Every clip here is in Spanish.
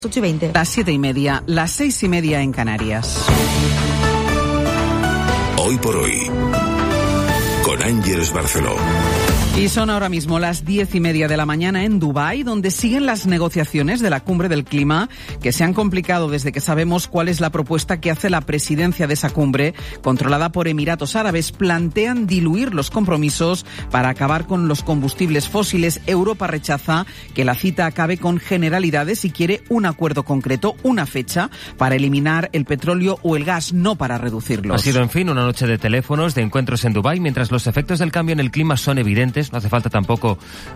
8:20. Las 7:30, las 6:30 en Canarias. Hoy por hoy, con Ángeles Barceló. Y son ahora mismo las 10:30 de la mañana en Dubái, donde siguen las negociaciones de la cumbre del clima, que se han complicado desde que sabemos cuál es la propuesta que hace la presidencia de esa cumbre, controlada por Emiratos Árabes. Plantean diluir los compromisos para acabar con los combustibles fósiles. Europa rechaza que la cita acabe con generalidades y quiere un acuerdo concreto, una fecha, para eliminar el petróleo o el gas, no para reducirlos. Ha sido, en fin, una noche de teléfonos, de encuentros en Dubái, mientras los efectos del cambio en el clima son evidentes. No hace falta tampoco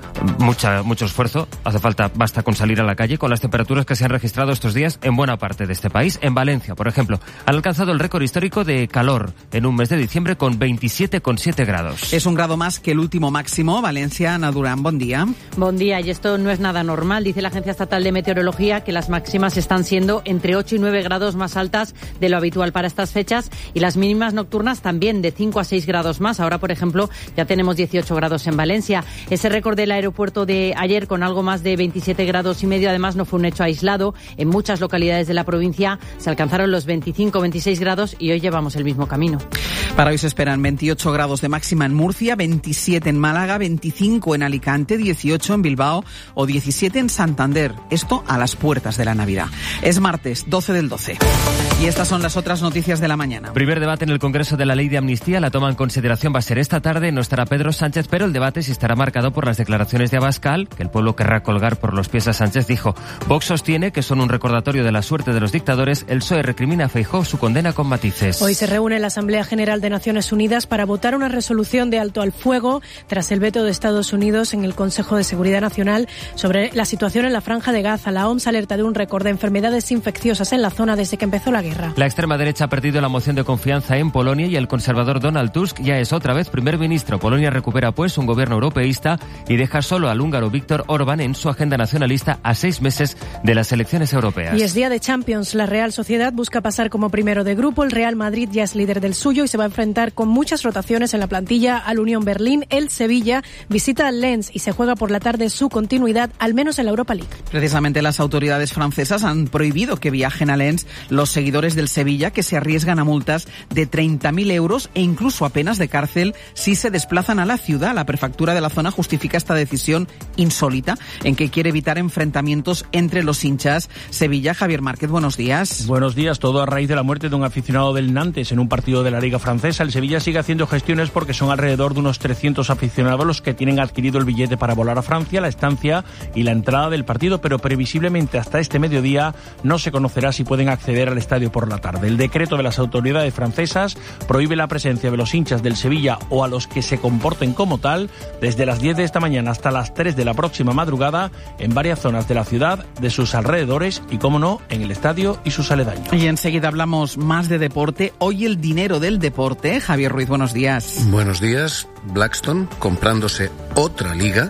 mucho esfuerzo, basta con salir a la calle, con las temperaturas que se han registrado estos días en buena parte de este país. En Valencia, por ejemplo, han alcanzado el récord histórico de calor en un mes de diciembre con 27,7 grados. Es un grado más que el último máximo. Valencia, Ana Durán, buen día. Buen día, y esto no es nada normal. Dice la Agencia Estatal de Meteorología que las máximas están siendo entre 8 y 9 grados más altas de lo habitual para estas fechas, y las mínimas nocturnas también de 5 a 6 grados más. Ahora, por ejemplo, ya tenemos 18 grados en Valencia. Ese récord del aeropuerto de ayer con algo más de 27 grados y medio, además, no fue un hecho aislado. En muchas localidades de la provincia se alcanzaron los 25 o 26 grados y hoy llevamos el mismo camino. Para hoy se esperan 28 grados de máxima en Murcia, 27 en Málaga, 25 en Alicante, 18 en Bilbao o 17 en Santander. Esto a las puertas de la Navidad. Es martes 12 del 12. Y estas son las otras noticias de la mañana. Primer debate en el Congreso de la Ley de Amnistía. La toma en consideración va a ser esta tarde. No estará Pedro Sánchez, pero el debate sí estará marcado por las declaraciones de Abascal, que el pueblo querrá colgar por los pies a Sánchez. Dijo: Vox sostiene que son un recordatorio de la suerte de los dictadores. El PSOE recrimina a Feijóo su condena con matices. Hoy se reúne la Asamblea General de Naciones Unidas para votar una resolución de alto al fuego tras el veto de Estados Unidos en el Consejo de Seguridad Nacional sobre la situación en la Franja de Gaza. La OMS alerta de un récord de enfermedades infecciosas en la zona desde que empezó la guerra. La extrema derecha ha perdido la moción de confianza en Polonia y el conservador Donald Tusk ya es otra vez primer ministro. Polonia recupera pues un gobierno europeísta y deja solo al húngaro Viktor Orbán en su agenda nacionalista a 6 meses de las elecciones europeas. Y es día de Champions. La Real Sociedad busca pasar como primero de grupo. El Real Madrid ya es líder del suyo y se va a enfrentar con muchas rotaciones en la plantilla al Unión Berlín. El Sevilla visita al Lens y se juega por la tarde su continuidad, al menos en la Europa League. Precisamente las autoridades francesas han prohibido que viajen a Lens los seguidores del Sevilla, que se arriesgan a multas de 30.000 euros e incluso a penas de cárcel si se desplazan a la ciudad. La prefectura de la zona justifica esta decisión insólita en que quiere evitar enfrentamientos entre los hinchas. Sevilla, Javier Márquez, buenos días. Buenos días. Todo a raíz de la muerte de un aficionado del Nantes en un partido de la Liga Francesa. El Sevilla sigue haciendo gestiones porque son alrededor de unos 300 aficionados los que tienen adquirido el billete para volar a Francia, la estancia y la entrada del partido, pero previsiblemente hasta este mediodía no se conocerá si pueden acceder al estadio por la tarde. El decreto de las autoridades francesas prohíbe la presencia de los hinchas del Sevilla o a los que se comporten como tal desde las 10 de esta mañana hasta las 3 de la próxima madrugada en varias zonas de la ciudad, de sus alrededores y, como no, en el estadio y sus aledaños. Y enseguida hablamos más de deporte. Hoy el dinero del deporte. Javier Ruiz, buenos días. Buenos días. Blackstone comprándose otra liga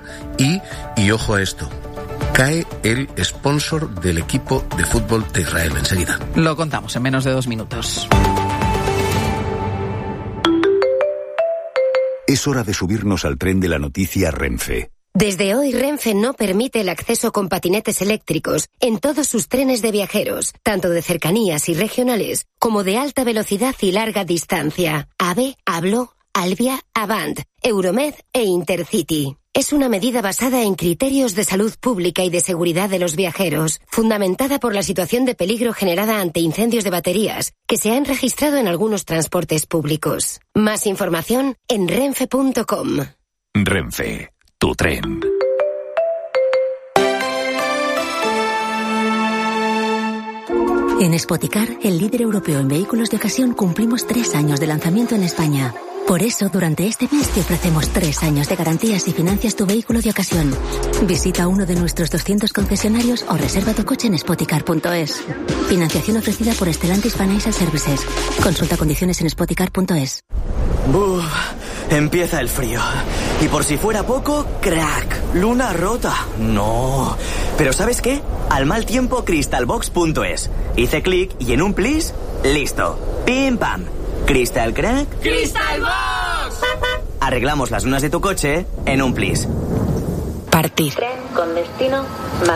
y ojo a esto, cae el sponsor del equipo de fútbol de Israel. Enseguida lo contamos en menos de 2 minutos. Es hora de subirnos al tren de la noticia Renfe. Desde hoy, Renfe no permite el acceso con patinetes eléctricos en todos sus trenes de viajeros, tanto de cercanías y regionales como de alta velocidad y larga distancia. AVE, Ablo, Albia, Avant, Euromed e Intercity. Es una medida basada en criterios de salud pública y de seguridad de los viajeros, fundamentada por la situación de peligro generada ante incendios de baterías que se han registrado en algunos transportes públicos. Más información en renfe.com. Renfe, tu tren. En Spoticar, el líder europeo en vehículos de ocasión, cumplimos 3 años de lanzamiento en España. Por eso, durante este mes te ofrecemos 3 años de garantías y financias tu vehículo de ocasión. Visita uno de nuestros 200 concesionarios o reserva tu coche en spoticar.es. Financiación ofrecida por Stellantis Financial Services. Consulta condiciones en spoticar.es. Empieza el frío. Y por si fuera poco, crack, luna rota. No. Pero ¿sabes qué? Al mal tiempo, crystalbox.es. Hice clic y en un plis, listo. Pim pam. ¿Crystal crack? ¡Crystal Box! Arreglamos las lunas de tu coche en un plis. Partir. Tren con destino